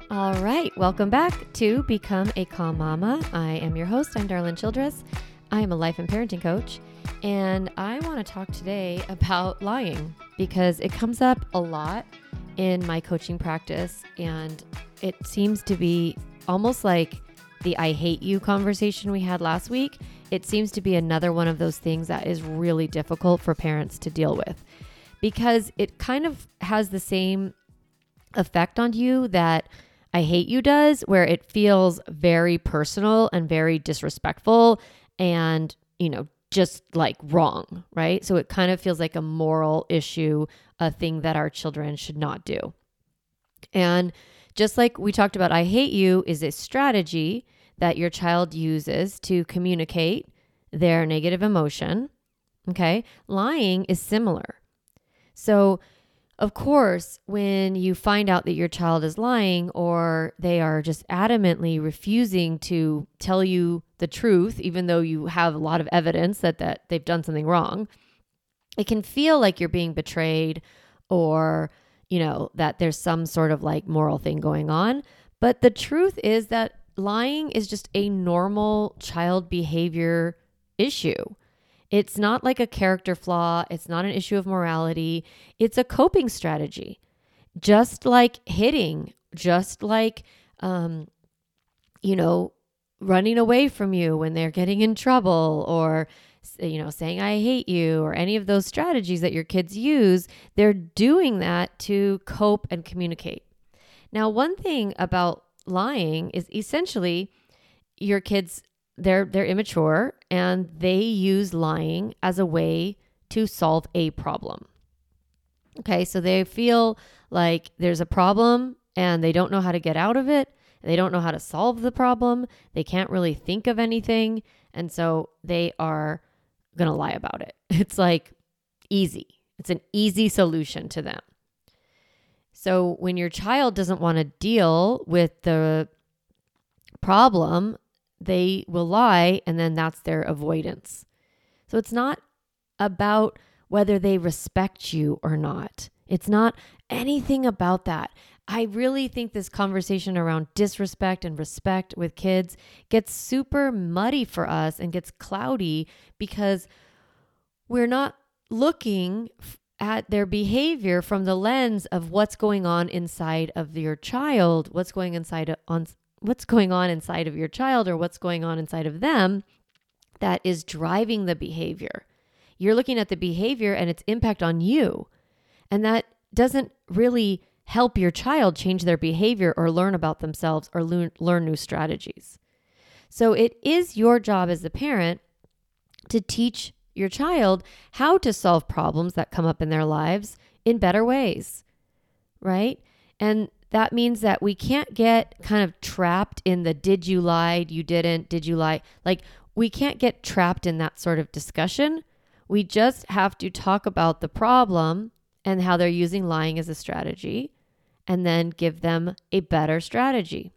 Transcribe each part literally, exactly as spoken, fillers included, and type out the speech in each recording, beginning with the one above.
All right, welcome back to Become a Calm Mama. I am your host. I'm Darlene Childress. I am a life and parenting coach, and I want to talk today about lying because it comes up a lot in my coaching practice, and it seems to be almost like the I hate you conversation we had last week. It seems to be another one of those things that is really difficult for parents to deal with because it kind of has the same effect on you that I hate you does, where it feels very personal and very disrespectful and, you know, just like wrong, right? So it kind of feels like a moral issue, a thing that our children should not do. And just like we talked about, I hate you is a strategy that your child uses to communicate their negative emotion. Okay. Lying is similar. So of course, when you find out that your child is lying or they are just adamantly refusing to tell you the truth, even though you have a lot of evidence that, that they've done something wrong, it can feel like you're being betrayed or, you know, that there's some sort of like moral thing going on. But the truth is that lying is just a normal child behavior issue. It's not like a character flaw. It's not an issue of morality. It's a coping strategy, just like hitting, just like, um, you know, running away from you when they're getting in trouble or, you know, saying, I hate you, or any of those strategies that your kids use. They're doing that to cope and communicate. Now, one thing about lying is essentially your kids They're they're immature and they use lying as a way to solve a problem. Okay, so they feel like there's a problem and they don't know how to get out of it. They don't know how to solve the problem. They can't really think of anything. And so they are going to lie about it. It's like easy. It's an easy solution to them. So when your child doesn't want to deal with the problem, they will lie, and then that's their avoidance. So it's not about whether they respect you or not. It's not anything about that. I really think this conversation around disrespect and respect with kids gets super muddy for us and gets cloudy because we're not looking at their behavior from the lens of what's going on inside of your child, what's going inside of, on what's going on inside of your child or what's going on inside of them that is driving the behavior. You're looking at the behavior and its impact on you. And that doesn't really help your child change their behavior or learn about themselves or learn, learn new strategies. So it is your job as the parent to teach your child how to solve problems that come up in their lives in better ways, right? And that means that we can't get kind of trapped in the did you lie, you didn't, did you lie? Like we can't get trapped in that sort of discussion. We just have to talk about the problem and how they're using lying as a strategy and then give them a better strategy.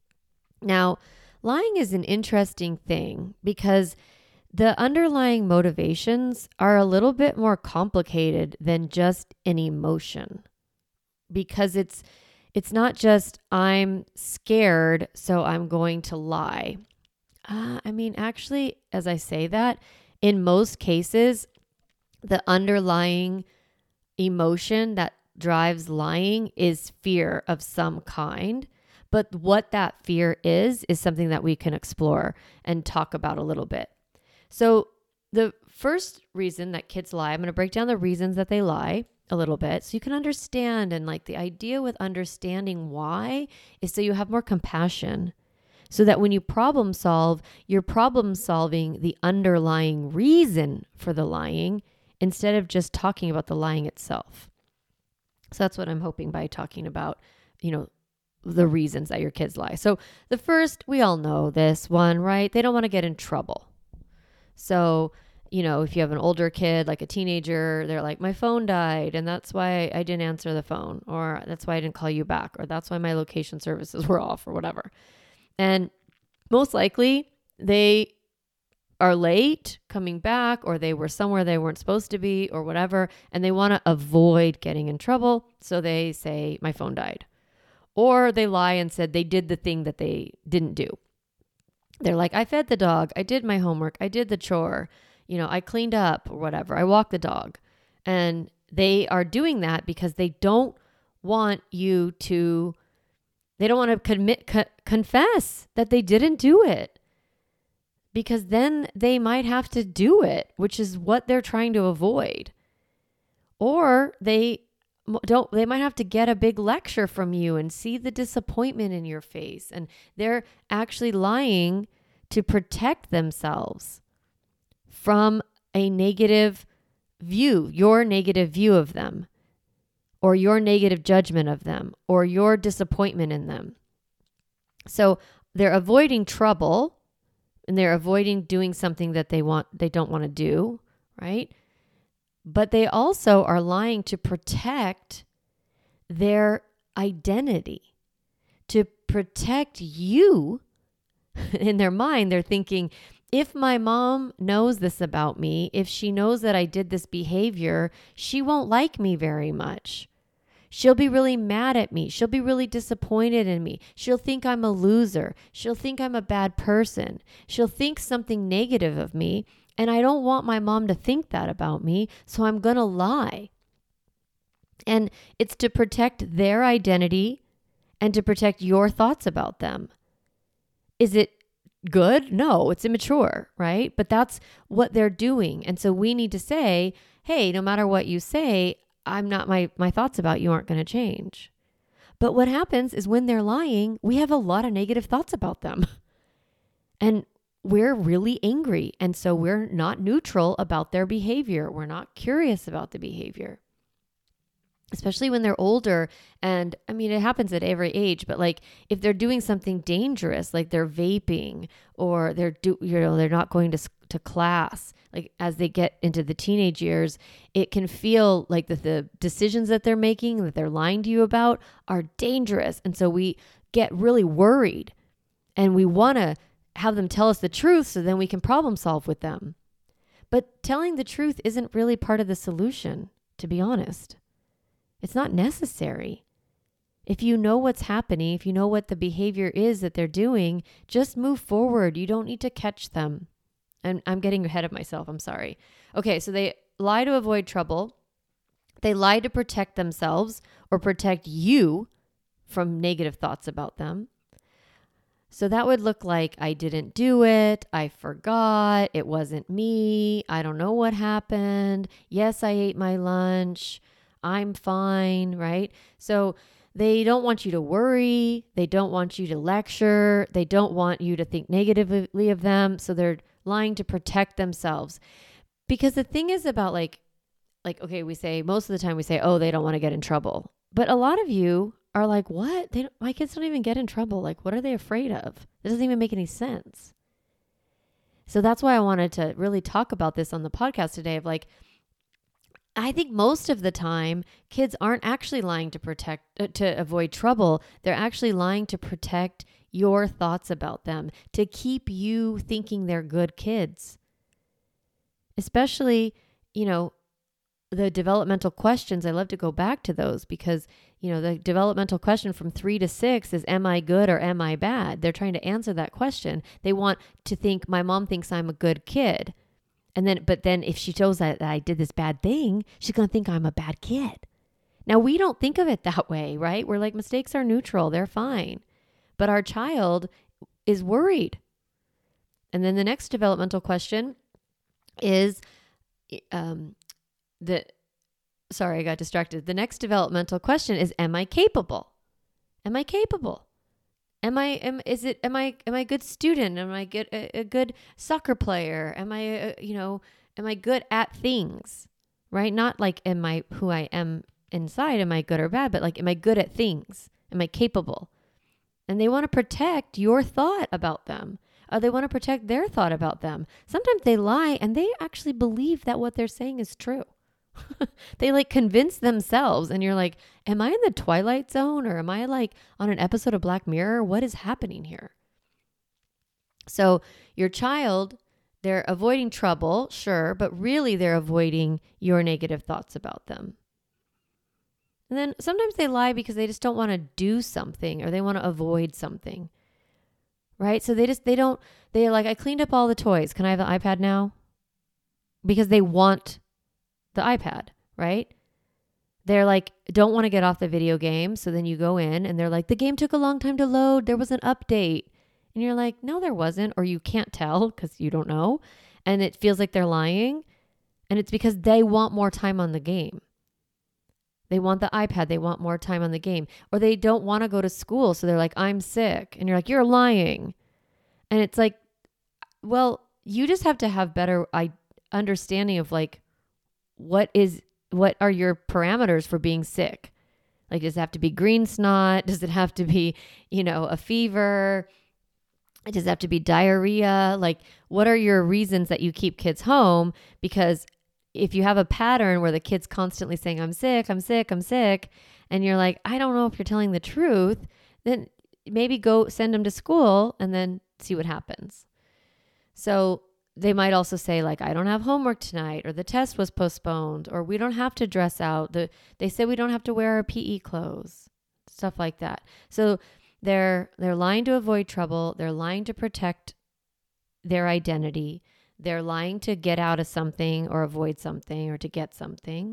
Now, lying is an interesting thing because the underlying motivations are a little bit more complicated than just an emotion because it's It's not just I'm scared, so I'm going to lie. Uh, I mean, actually, as I say that, in most cases, the underlying emotion that drives lying is fear of some kind. But what that fear is, is something that we can explore and talk about a little bit. So the first reason that kids lie, I'm going to break down the reasons that they lie a little bit so you can understand. And like the idea with understanding why is so you have more compassion so that when you problem solve, you're problem solving the underlying reason for the lying instead of just talking about the lying itself. So that's what I'm hoping by talking about, you know, the reasons that your kids lie. So the first, we all know this one, right? They don't want to get in trouble. So you know, if you have an older kid, like a teenager, they're like, my phone died and that's why I didn't answer the phone, or that's why I didn't call you back, or that's why my location services were off, or whatever. And most likely they are late coming back, or they were somewhere they weren't supposed to be, or whatever, and they want to avoid getting in trouble. So they say, my phone died. Or they lie and said they did the thing that they didn't do. They're like, I fed the dog. I did my homework. I did the chore. You know, I cleaned up or whatever. I walked the dog. And they are doing that because they don't want you to, they don't want to commit, co- confess that they didn't do it. Because then they might have to do it, which is what they're trying to avoid. Or they don't, they might have to get a big lecture from you and see the disappointment in your face. And they're actually lying to protect themselves from a negative view, your negative view of them, or your negative judgment of them, or your disappointment in them. So they're avoiding trouble and they're avoiding doing something that they want, they don't want to do, right? But they also are lying to protect their identity, to protect you. In their mind, they're thinking, if my mom knows this about me, if she knows that I did this behavior, she won't like me very much. She'll be really mad at me. She'll be really disappointed in me. She'll think I'm a loser. She'll think I'm a bad person. She'll think something negative of me. And I don't want my mom to think that about me, so I'm going to lie. And it's to protect their identity and to protect your thoughts about them. Is it good? No, it's immature, right? But that's what they're doing. And so we need to say, hey, no matter what you say, I'm not, my, my thoughts about you aren't going to change. But what happens is when they're lying, we have a lot of negative thoughts about them. And we're really angry. And so we're not neutral about their behavior. We're not curious about the behavior, especially when they're older. And I mean, it happens at every age, but like if they're doing something dangerous, like they're vaping or they're do, you know, they're not going to, to class, like as they get into the teenage years, it can feel like that the decisions that they're making, that they're lying to you about are dangerous. And so we get really worried and we want to have them tell us the truth so then we can problem solve with them. But telling the truth isn't really part of the solution, to be honest. It's not necessary. If you know what's happening, if you know what the behavior is that they're doing, just move forward. You don't need to catch them. And I'm getting ahead of myself. I'm sorry. Okay, so they lie to avoid trouble. They lie to protect themselves or protect you from negative thoughts about them. So that would look like, I didn't do it. I forgot. It wasn't me. I don't know what happened. Yes, I ate my lunch. I'm fine, right? So they don't want you to worry. They don't want you to lecture. They don't want you to think negatively of them. So they're lying to protect themselves. Because the thing is about like, like, okay, we say, most of the time we say, oh, they don't want to get in trouble. But a lot of you are like, what? They don't, my kids don't even get in trouble. Like, what are they afraid of? It doesn't even make any sense. So that's why I wanted to really talk about this on the podcast today of like, I think most of the time kids aren't actually lying to protect, uh, to avoid trouble. They're actually lying to protect your thoughts about them, to keep you thinking they're good kids. Especially, you know, the developmental questions. I love to go back to those because, you know, the developmental question from three to six is, am I good or am I bad? They're trying to answer that question. They want to think, my mom thinks I'm a good kid. And then, but then if she shows that I did this bad thing, she's going to think I'm a bad kid. Now, we don't think of it that way, right? We're like, mistakes are neutral. They're fine. But our child is worried. And then the next developmental question is, um, the, sorry, I got distracted. The next developmental question is, am I capable? Am I capable? Am I, am, is it, am I, am I a good student? Am I good, a, a good soccer player? Am I, a, you know, am I good at things, right? Not like, am I who I am inside? Am I good or bad? But like, am I good at things? Am I capable? And they want to protect your thought about them. Or they want to protect their thought about them. Sometimes they lie and they actually believe that what they're saying is true. They like convince themselves and you're like, am I in the Twilight Zone or am I like on an episode of Black Mirror? What is happening here? So your child, they're avoiding trouble, sure, but really they're avoiding your negative thoughts about them. And then sometimes they lie because they just don't want to do something or they want to avoid something. Right? So they just, they don't, they're like, I cleaned up all the toys. Can I have the iPad now? Because they want the iPad, right? They're like, don't want to get off the video game. So then you go in and they're like, the game took a long time to load. There was an update. And you're like, no, there wasn't. Or you can't tell because you don't know. And it feels like they're lying. And it's because they want more time on the game. They want the iPad. They want more time on the game. Or they don't want to go to school. So they're like, I'm sick. And you're like, you're lying. And it's like, well, you just have to have better I, understanding of like, what is, what are your parameters for being sick? Like, does it have to be green snot? Does it have to be, you know, a fever? Does it have to be diarrhea? Like, what are your reasons that you keep kids home? Because if you have a pattern where the kid's constantly saying, I'm sick, I'm sick, I'm sick, and you're like, I don't know if you're telling the truth, then maybe go send them to school and then see what happens. So they might also say like, I don't have homework tonight, or the test was postponed, or we don't have to dress out. The, they say we don't have to wear our P E clothes, stuff like that. So they're, they're lying to avoid trouble. They're lying to protect their identity. They're lying to get out of something or avoid something or to get something.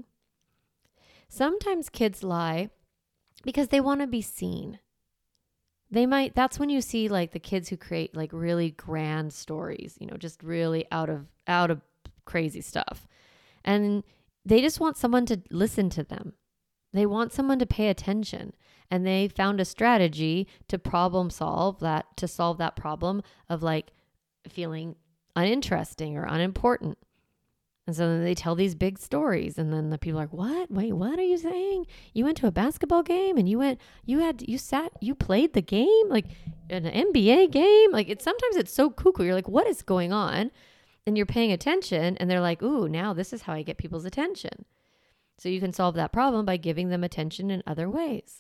Sometimes kids lie because they want to be seen. They might, that's when you see like the kids who create like really grand stories, you know, just really out of, out of crazy stuff. And they just want someone to listen to them. They want someone to pay attention. And they found a strategy to problem solve that, to solve that problem of like feeling uninteresting or unimportant. And so then they tell these big stories, and then the people are like, what? Wait, what are you saying? You went to a basketball game and you went, you had, you sat, you played the game, like an N B A game. Like it's, sometimes it's so cuckoo. You're like, what is going on? And you're paying attention, and they're like, ooh, now this is how I get people's attention. So you can solve that problem by giving them attention in other ways.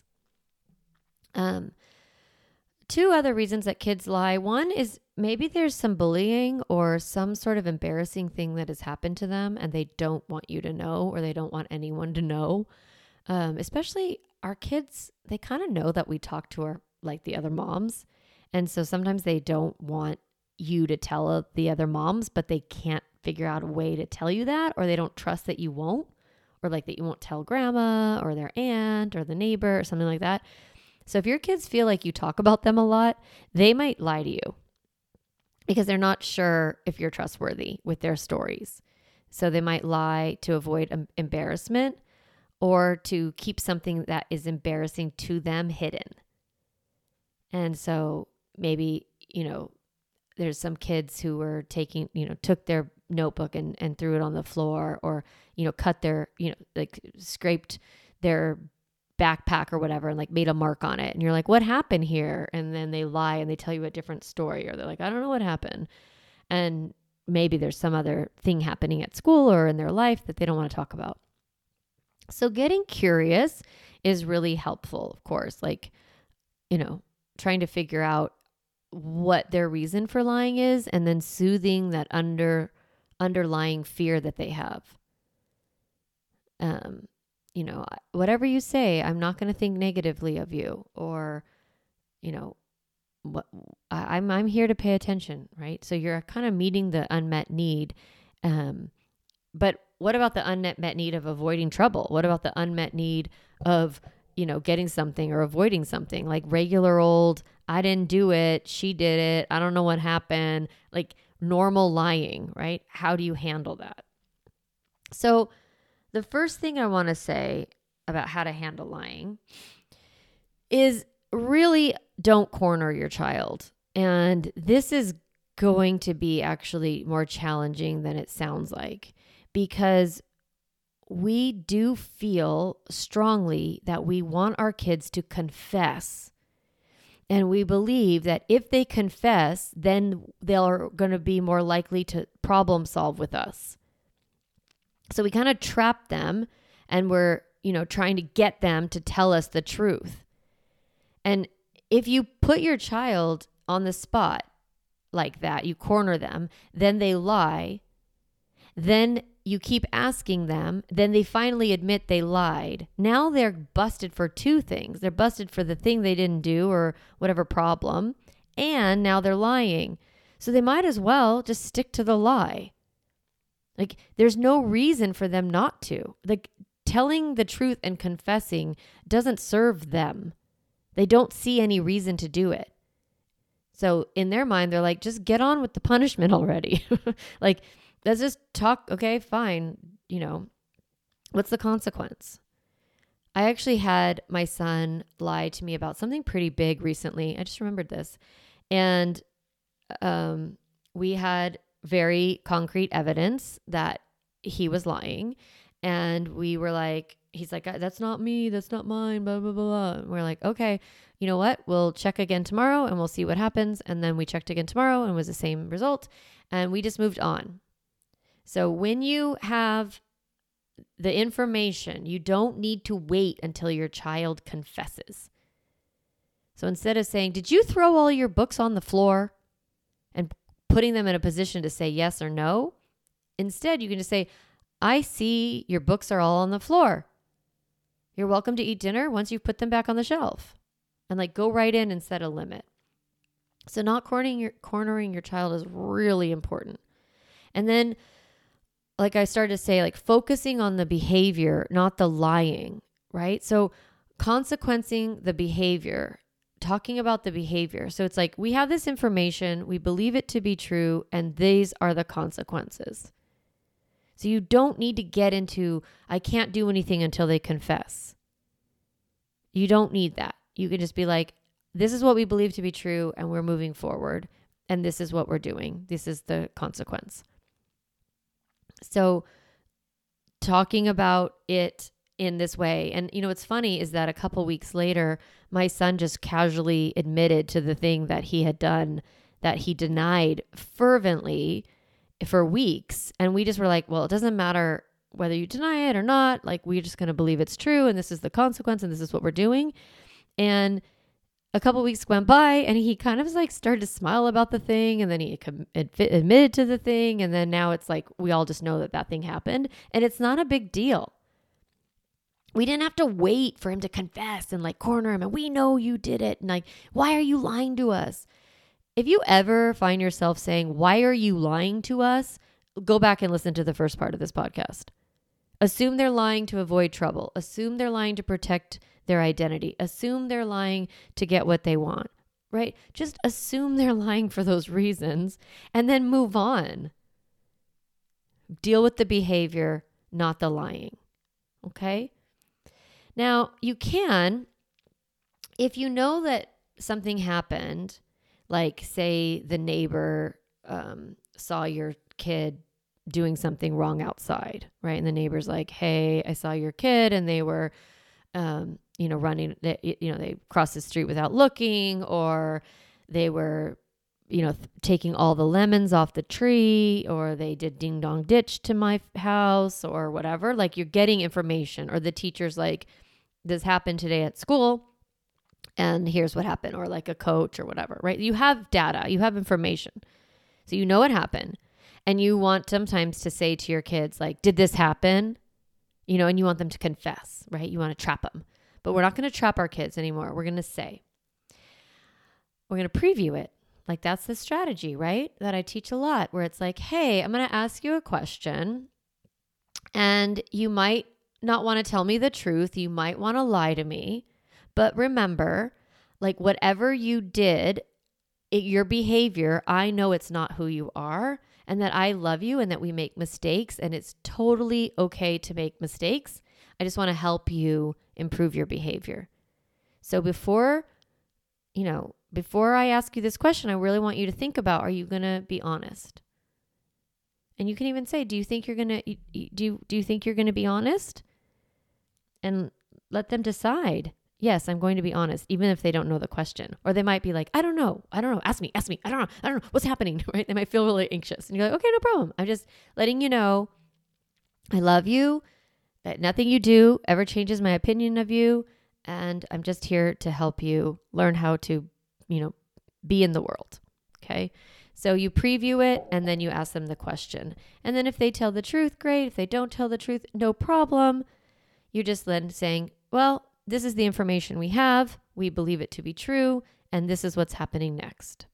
Um, two other reasons that kids lie. One is maybe there's some bullying or some sort of embarrassing thing that has happened to them and they don't want you to know, or they don't want anyone to know. Um, especially our kids, they kind of know that we talk to our, like the other moms. And so sometimes they don't want you to tell the other moms, but they can't figure out a way to tell you that, or they don't trust that you won't, or like that you won't tell grandma or their aunt or the neighbor or something like that. So if your kids feel like you talk about them a lot, they might lie to you because they're not sure if you're trustworthy with their stories. So they might lie to avoid um, embarrassment or to keep something that is embarrassing to them hidden. And so maybe, you know, there's some kids who were taking, you know, took their notebook and, and threw it on the floor, or, you know, cut their, you know, like scraped their backpack or whatever and like made a mark on it. And you're like, what happened here? And then they lie and they tell you a different story, or they're like, I don't know what happened. And maybe there's some other thing happening at school or in their life that they don't want to talk about. So getting curious is really helpful, of course, like, you know, trying to figure out what their reason for lying is, and then soothing that under underlying fear that they have. Um, you know, whatever you say, I'm not going to think negatively of you, or, you know, what I, I'm, I'm here to pay attention, right? So you're kind of meeting the unmet need. Um, but what about the unmet need of avoiding trouble? What about the unmet need of, you know, getting something or avoiding something, like regular old, I didn't do it, she did it, I don't know what happened, like normal lying, right? How do you handle that? So the first thing I want to say about how to handle lying is really don't corner your child. And this is going to be actually more challenging than it sounds like, because we do feel strongly that we want our kids to confess. And we believe that if they confess, then they're going to be more likely to problem solve with us. So we kind of trap them, and we're, you know, trying to get them to tell us the truth. And if you put your child on the spot like that, you corner them, then they lie, then you keep asking them, then they finally admit they lied. Now they're busted for two things. They're busted for the thing they didn't do or whatever problem, and now they're lying. So they might as well just stick to the lie. Like, there's no reason for them not to. Like, telling the truth and confessing doesn't serve them. They don't see any reason to do it. So in their mind, they're like, just get on with the punishment already. Like, let's just talk. Okay, fine. You know, what's the consequence? I actually had my son lie to me about something pretty big recently. I just remembered this. And um, we had very concrete evidence that he was lying. And we were like, he's like, that's not me. That's not mine. Blah, blah, blah, blah. And we're like, okay, you know what? We'll check again tomorrow and we'll see what happens. And then we checked again tomorrow and it was the same result. And we just moved on. So when you have the information, you don't need to wait until your child confesses. So instead of saying, did you throw all your books on the floor, and putting them in a position to say yes or no, instead you can just say, I see your books are all on the floor. You're welcome to eat dinner once you've put them back on the shelf. And like, go right in and set a limit. So not cornering your, cornering your child is really important. And then, like I started to say, like focusing on the behavior, not the lying, right? So consequencing the behavior, talking about the behavior. So it's like, we have this information, we believe it to be true, and these are the consequences. So you don't need to get into, I can't do anything until they confess. You don't need that. You can just be like, this is what we believe to be true, and we're moving forward, and this is what we're doing. This is the consequence. So talking about it in this way. And, you know, what's funny is that a couple weeks later, my son just casually admitted to the thing that he had done that he denied fervently for weeks. And we just were like, well, it doesn't matter whether you deny it or not. Like, we're just going to believe it's true. And this is the consequence. And this is what we're doing. And a couple weeks went by and he kind of like started to smile about the thing. And then he admitted to the thing. And then now it's like, we all just know that that thing happened and it's not a big deal. We didn't have to wait for him to confess and like corner him. And we know you did it. And like, why are you lying to us? If you ever find yourself saying, why are you lying to us? Go back and listen to the first part of this podcast. Assume they're lying to avoid trouble. Assume they're lying to protect their identity. Assume they're lying to get what they want, right? Just assume they're lying for those reasons and then move on. Deal with the behavior, not the lying. Okay? Now, you can, if you know that something happened, like say the neighbor um, saw your kid doing something wrong outside, right? And the neighbor's like, hey, I saw your kid and they were, um, you know, running, you know, they crossed the street without looking, or they were, you know, th- taking all the lemons off the tree, or they did ding dong ditch to my house or whatever. Like, you're getting information, or the teacher's like, this happened today at school and here's what happened, or like a coach or whatever, right? You have data, you have information. So you know what happened. And you want sometimes to say to your kids, like, did this happen? You know, and you want them to confess, right? You want to trap them. But we're not going to trap our kids anymore. We're going to say, we're going to preview it. Like, that's the strategy, right? That I teach a lot, where it's like, hey, I'm going to ask you a question and you might not want to tell me the truth. You might want to lie to me. But remember, like, whatever you did, it, your behavior, I know it's not who you are, and that I love you and that we make mistakes, and it's totally okay to make mistakes. I just want to help you improve your behavior. So before, you know, before I ask you this question, I really want you to think about, are you going to be honest? And you can even say, do you think you're going to, do you, do you think you're going to be honest? And let them decide. Yes, I'm going to be honest, even if they don't know the question. Or they might be like, I don't know. I don't know. Ask me, ask me. I don't know. I don't know. What's happening, right? They might feel really anxious. And you're like, okay, no problem. I'm just letting you know I love you, that nothing you do ever changes my opinion of you. And I'm just here to help you learn how to, you know, be in the world. Okay. So you preview it and then you ask them the question. And then if they tell the truth, great. If they don't tell the truth, no problem. You're just then saying, well, this is the information we have. We believe it to be true. And this is what's happening next.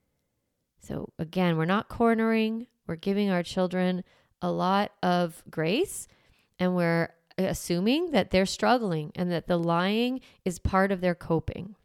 So again, we're not cornering. We're giving our children a lot of grace, and we're assuming that they're struggling and that the lying is part of their coping.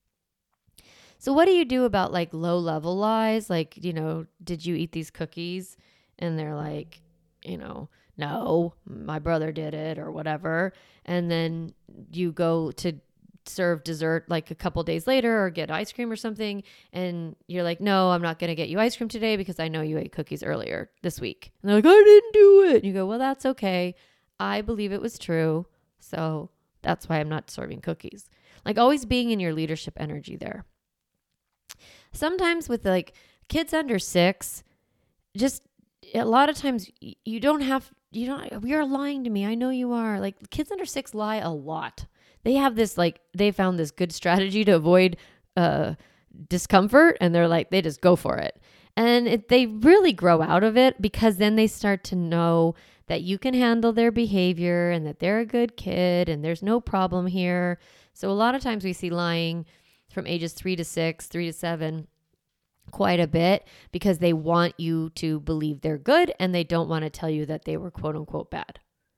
So what do you do about like low level lies? Like, you know, did you eat these cookies? And they're like, you know, no, my brother did it or whatever. And then you go to serve dessert like a couple days later or get ice cream or something. And you're like, no, I'm not going to get you ice cream today because I know you ate cookies earlier this week. And they're like, I didn't do it. And you go, well, that's okay. I believe it was true. So that's why I'm not serving cookies. Like always being in your leadership energy there. Sometimes with like kids under six, just a lot of times you don't have, you don't, you're lying to me. I know you are. Like kids under six lie a lot. They have this, like, they found this good strategy to avoid uh, discomfort. And they're like, they just go for it. And it, they really grow out of it because then they start to know that you can handle their behavior and that they're a good kid and there's no problem here. So a lot of times we see lying from ages three to six, three to seven, quite a bit because they want you to believe they're good and they don't want to tell you that they were quote unquote bad.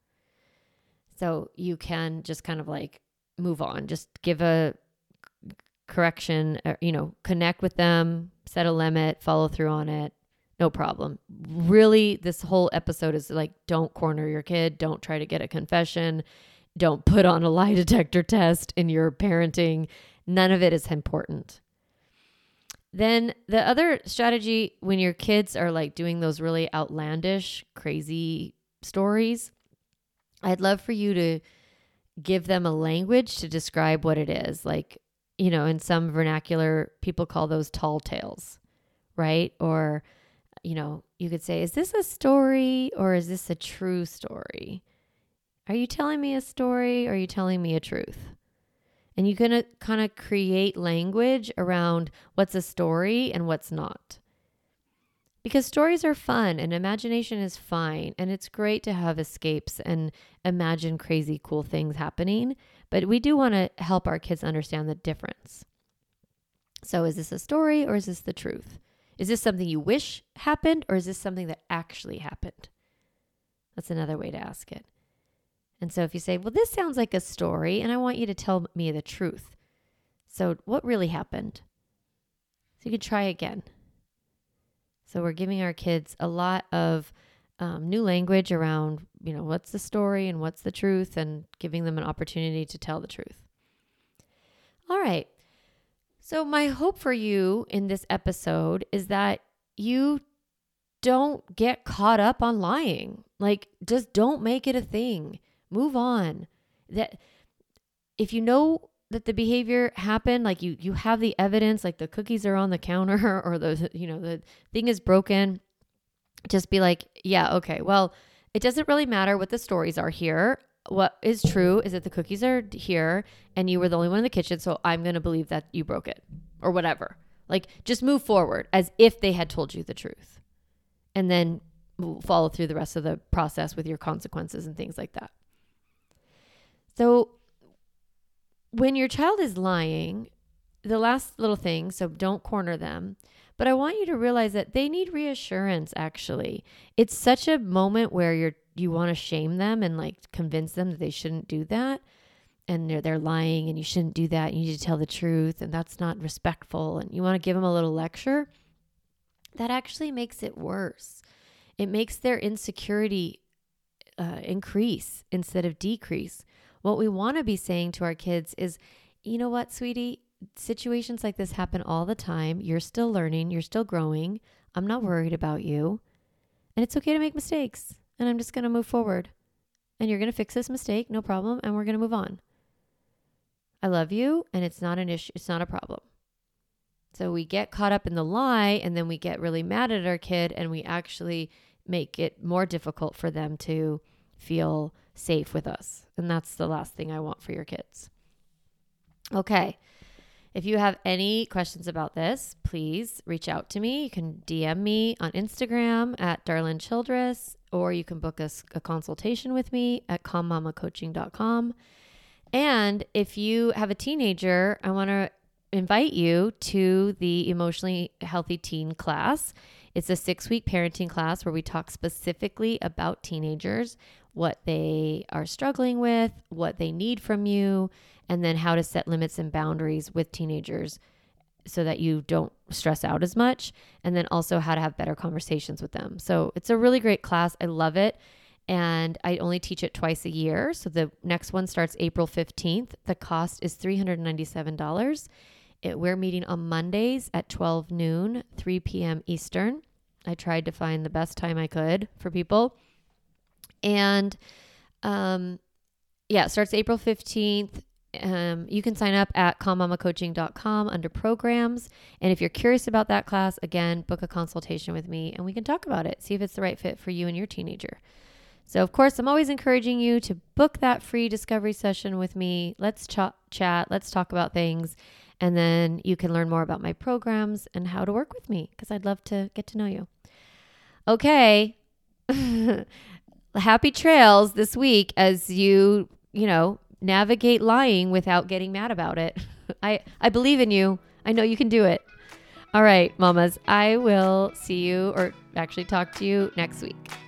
So you can just kind of like move on, just give a correction, or, you know, connect with them, set a limit, follow through on it. No problem. Really, this whole episode is like, don't corner your kid. Don't try to get a confession. Don't put on a lie detector test in your parenting. None of it is important. Then the other strategy when your kids are like doing those really outlandish, crazy stories, I'd love for you to give them a language to describe what it is. Like, you know, in some vernacular, people call those tall tales, right? Or, you know, you could say, is this a story or is this a true story? Are you telling me a story or are you telling me a truth? And you're going to kind of create language around what's a story and what's not. Because stories are fun and imagination is fine. And it's great to have escapes and imagine crazy, cool things happening. But we do want to help our kids understand the difference. So is this a story or is this the truth? Is this something you wish happened or is this something that actually happened? That's another way to ask it. And so if you say, well, this sounds like a story and I want you to tell me the truth. So what really happened? So you could try again. So we're giving our kids a lot of um, new language around, you know, what's the story and what's the truth and giving them an opportunity to tell the truth. All right. So my hope for you in this episode is that you don't get caught up on lying. Like, just don't make it a thing. Move on. That if you know that the behavior happened, like you, you have the evidence, like the cookies are on the counter or the, you know, the thing is broken, just be like, yeah, okay, well, it doesn't really matter what the stories are here. What is true is that the cookies are here and you were the only one in the kitchen. So I'm going to believe that you broke it or whatever. Like just move forward as if they had told you the truth and then follow through the rest of the process with your consequences and things like that. So when your child is lying, the last little thing, so don't corner them, but I want you to realize that they need reassurance actually. It's such a moment where you're you want to shame them and like convince them that they shouldn't do that and they're, they're lying and you shouldn't do that. You need to tell the truth and that's not respectful and you want to give them a little lecture. That actually makes it worse. It makes their insecurity uh, increase instead of decrease. What we want to be saying to our kids is, you know what, sweetie, situations like this happen all the time. You're still learning. You're still growing. I'm not worried about you. And it's okay to make mistakes. And I'm just going to move forward. And you're going to fix this mistake, no problem. And we're going to move on. I love you. And it's not an issue. It's not a problem. So we get caught up in the lie and then we get really mad at our kid and we actually make it more difficult for them to feel safe with us. And that's the last thing I want for your kids. Okay. If you have any questions about this, please reach out to me. You can D M me on Instagram at Darlene Childress, or you can book a, a consultation with me at calm mama coaching dot com. And if you have a teenager, I want to invite you to the Emotionally Healthy Teen class. It's a six-week parenting class where we talk specifically about teenagers, what they are struggling with, what they need from you, and then how to set limits and boundaries with teenagers so that you don't stress out as much, and then also how to have better conversations with them. So it's a really great class. I love it. And I only teach it twice a year. So the next one starts April fifteenth. The cost is three hundred ninety-seven dollars. It, we're meeting on Mondays at twelve noon, three p.m. Eastern. I tried to find the best time I could for people. And um, yeah, it starts April fifteenth. Um, you can sign up at calm mama coaching dot com under programs. And if you're curious about that class, again, book a consultation with me and we can talk about it. See if it's the right fit for you and your teenager. So, of course, I'm always encouraging you to book that free discovery session with me. Let's ch- chat. Let's talk about things. And then you can learn more about my programs and how to work with me because I'd love to get to know you. Okay. Happy trails this week as you, you know, navigate lying without getting mad about it. I, I believe in you. I know you can do it. All right, mamas, I will see you or actually talk to you next week.